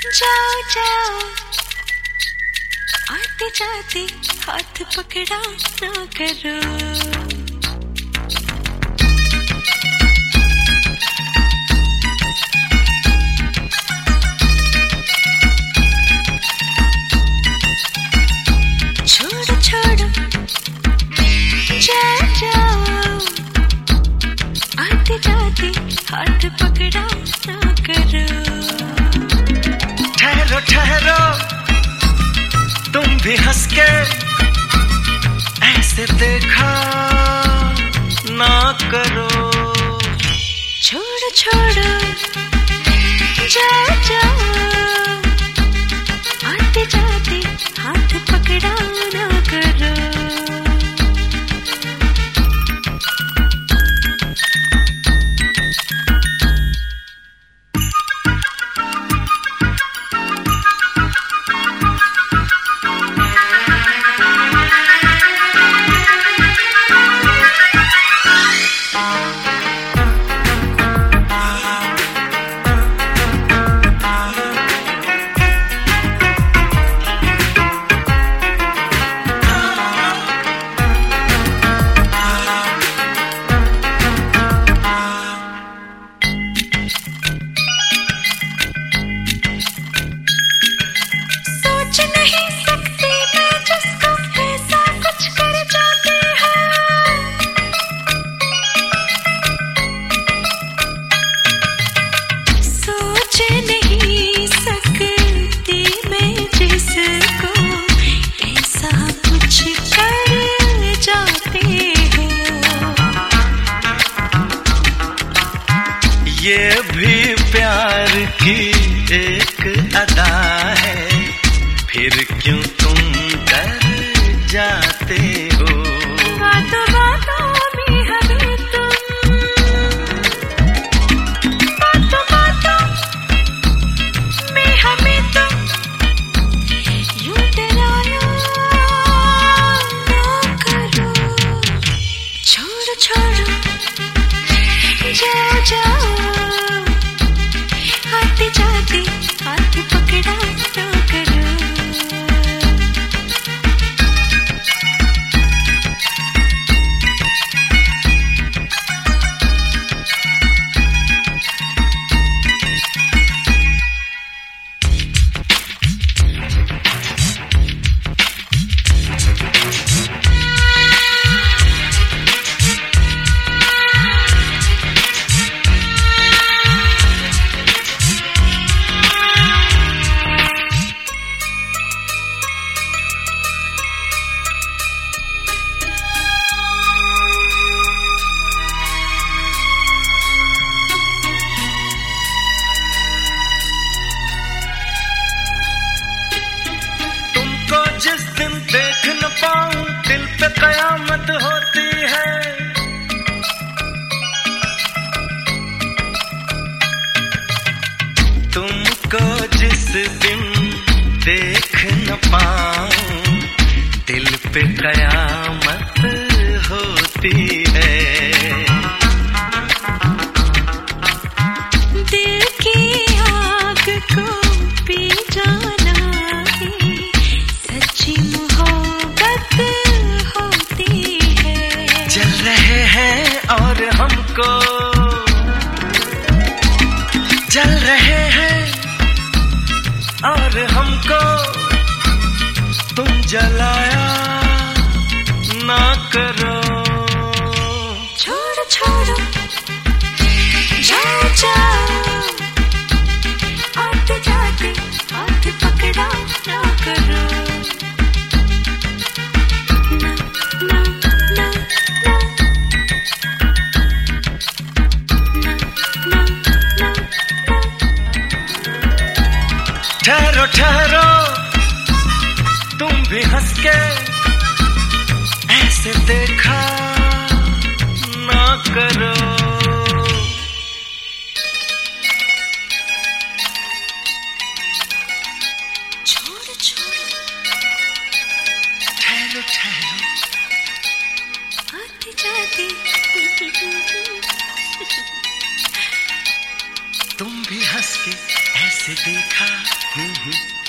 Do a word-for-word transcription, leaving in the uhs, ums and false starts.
जाओ जाओ आते जाते हाथ पकड़ा ना करो। छोड़ो छोड़ो जाओ जाओ आते जाते हाथ पकड़ा ना करो। ठहरो ठहरो तुम भी हंस के ऐसे देखा ना करो। छोड़ो छोड़ो जाओ जाओ आते जाते हाथ पकड़ा ना करो। ये भी प्यार की एक अदा है, फिर क्यों तुम डर जाते हो। बातों बातों में हमें तुम बातों बातों में हमें तुम यूं डराया ना करो। छोड़ो छोड़ो जाओ जाओ आते जाते हाथ पकड़ा ना करो। जिस दिन देख न पाऊं दिल पे कयामत होती है। तुमको जिस दिन देख न पाऊं दिल पे कयामत होती है। दिल की आग को पी जाना सच्ची मोहब्बत होती है। जल रहे हैं और हमको जल रहे हैं और हमको तुम जलाया ना करो। छोड़ो छोड़ो जाओ जाओ आते जाते हाथ पकड़ा ना करो। ठहरो ठहरो तुम भी हंस के ऐसे देखा ना करो। छोड़ो छोड़ो ठहरो ठहरो आते जाते तुम भी हंस के ऐसे देखा हम्म हम्म